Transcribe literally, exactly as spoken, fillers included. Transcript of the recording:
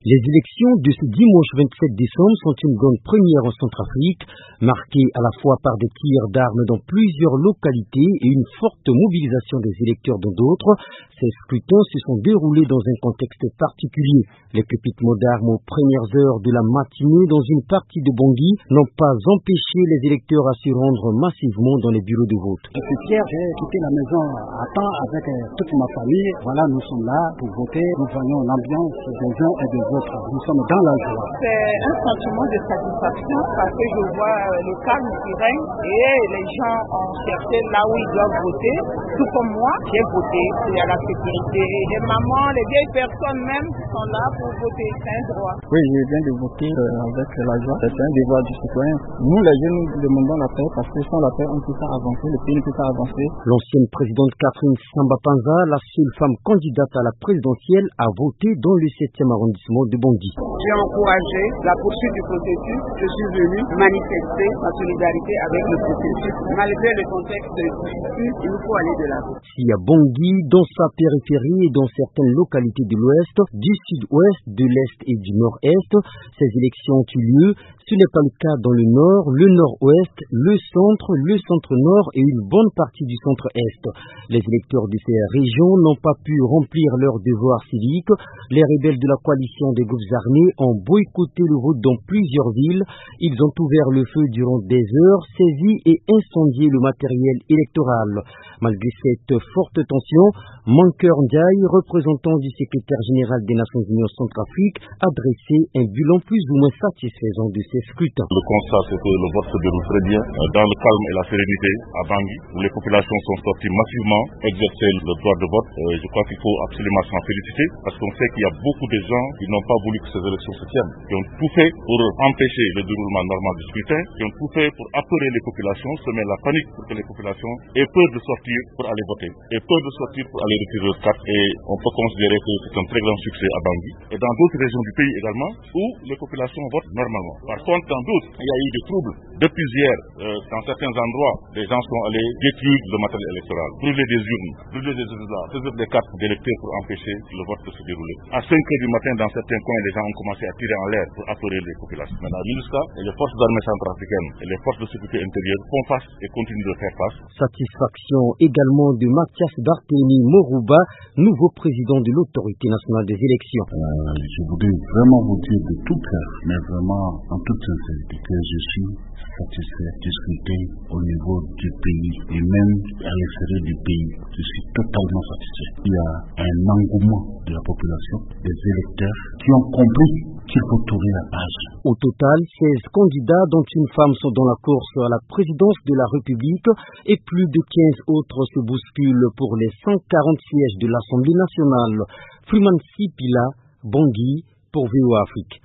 Les élections de ce dimanche vingt-sept décembre sont une grande première en Centrafrique, marquée à la fois par des tirs d'armes dans plusieurs localités et une forte mobilisation des électeurs dans d'autres. Ces scrutins se sont déroulés dans un contexte particulier. Les pépitements d'armes aux premières heures de la matinée dans une partie de Bangui n'ont pas empêché les électeurs à se rendre massivement dans les bureaux de vote. Je suis fier, j'ai quitté la maison à temps avec toute ma famille. Voilà, nous sommes là pour voter. Nous voyons l'ambiance des uns et des autres. Nous sommes dans la joie. C'est un sentiment de satisfaction parce que je vois le calme qui règne et les gens ont cherché là où ils doivent voter. Tout comme moi, j'ai voté. Il y a la sécurité. Les mamans, les vieilles personnes même sont là pour voter. C'est un droit. Oui, je viens de voter euh, avec la joie. C'est un devoir du citoyen. Nous, les jeunes, nous demandons la paix parce que sans la paix, on ne peut pas avancer. Le pays ne peut pas avancer. L'ancienne présidente Catherine Samba-Panza, la seule femme candidate à la présidentielle, a voté dans le septième arrondissement de Bangui. J'ai encouragé la poursuite du processus. Je suis venu manifester ma solidarité avec le processus. Malgré le contexte difficile, il nous faut aller de l'avant. Si à Bangui, dans sa périphérie et dans certaines localités de l'ouest, du sud-ouest, de l'est et du nord-est, ces élections ont eu lieu. Ce n'est pas le cas dans le nord, le nord-ouest, le centre, le centre-nord et une bonne partie du centre-est. Les électeurs de ces régions n'ont pas pu remplir leurs devoirs civiques. Les rebelles de la coalition des groupes armés ont boycotté le vote dans plusieurs villes. Ils ont ouvert le feu durant des heures, saisi et incendié le matériel électoral. Malgré cette forte tension, Mankeur Ndiaye, représentant du secrétaire général des Nations Unies en Centrafrique, a dressé un bilan plus ou moins satisfaisant de ces scrutins. Le constat, c'est que le vote se déroule très bien, dans le calme et la sérénité à Bangui, où les populations sont sorties massivement exercer le droit de vote. Euh, je crois qu'il faut absolument s'en féliciter, parce qu'on sait qu'il y a beaucoup de gens qui n'ont pas voulu que ces élections se tiennent, qui ont tout fait pour empêcher le déroulement normal du scrutin, qui ont tout fait pour apeurer les populations, semer la panique pour que les populations aient peur de sortir pour aller voter, aient peur de sortir pour aller retirer leur carte, et on peut considérer que c'est un très grand succès à Bangui. Et dans d'autres régions du pays également, où les populations votent normalement. Par contre, dans d'autres, il y a eu des troubles. Depuis hier, euh, dans certains endroits, les gens sont allés détruire le matériel électoral, brûler des urnes, brûler des urnes, saisir des cartes d'électeurs pour empêcher le vote de se dérouler. À cinq heures du matin, dans certains coins, les gens ont commencé à tirer en l'air pour apeurer les populations. Maintenant, MINUSCA et les forces armées centrafricaines et les forces de sécurité intérieure font face et continuent de faire face. Satisfaction également de Mathias Barthélemy Morouba, nouveau président de l'autorité nationale des élections. Euh, je voudrais vraiment vous dire de tout cœur, mais vraiment en toute sincérité, que je suis satisfait du scrutin au niveau du pays et même à l'extérieur du pays. Je suis totalement satisfait. Il y a un engouement de la population, des électeurs qui ont compris qu'il faut tourner la page. Au total, seize candidats, dont une femme, sont dans la course à la présidence de la République et plus de quinze autres se bousculent pour les cent quarante sièges de l'Assemblée nationale. Freeman Sipila, Bangui, pour V O A Afrique.